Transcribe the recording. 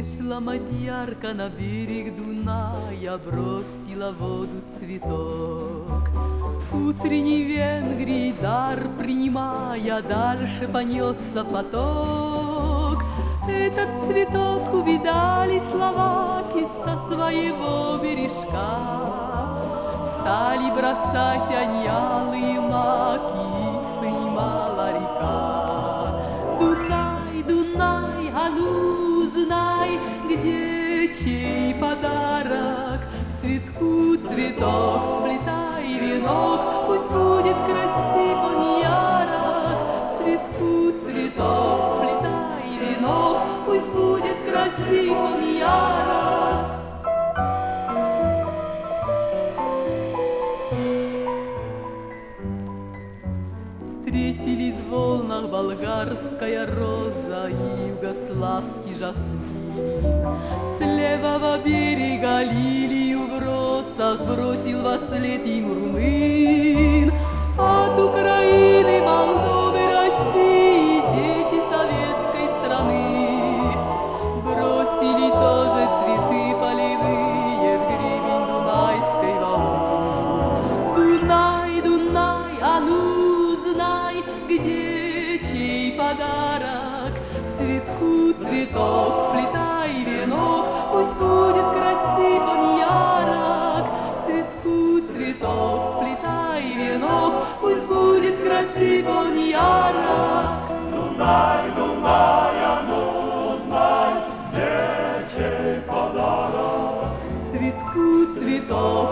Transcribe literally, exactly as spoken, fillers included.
Вышла мадьярка на берег Дуная, бросила в воду цветок. Утренний Венгрий дар принимая, дальше понесся поток. Этот цветок увидали словаки со своего бережка. Стали бросать они алые маки, их принимала река. Дунай, Дунай, а ну знай, где чей подарок. К цветку цветок сплетай венок, пусть будет красив он ярок. К цветку цветок сплетай венок, пусть будет красив он ярок. Встретились в волнах болгарская роза и югославский жасмин. С левого берега лилию в росах бросил во след им румын. От Украины, Молдовы, России дети советской страны бросили тоже цветы полевые в гребень Дунайской волны. Дунай, Дунай, а ну знай, где чей подарок. К цветку цветок сплетай венок, пусть будет красив он ярок. К цветку цветок сплетай венок, пусть будет красив он ярок. Дунай, Дунай, а ну знай, где чей подарок. К цветку цветок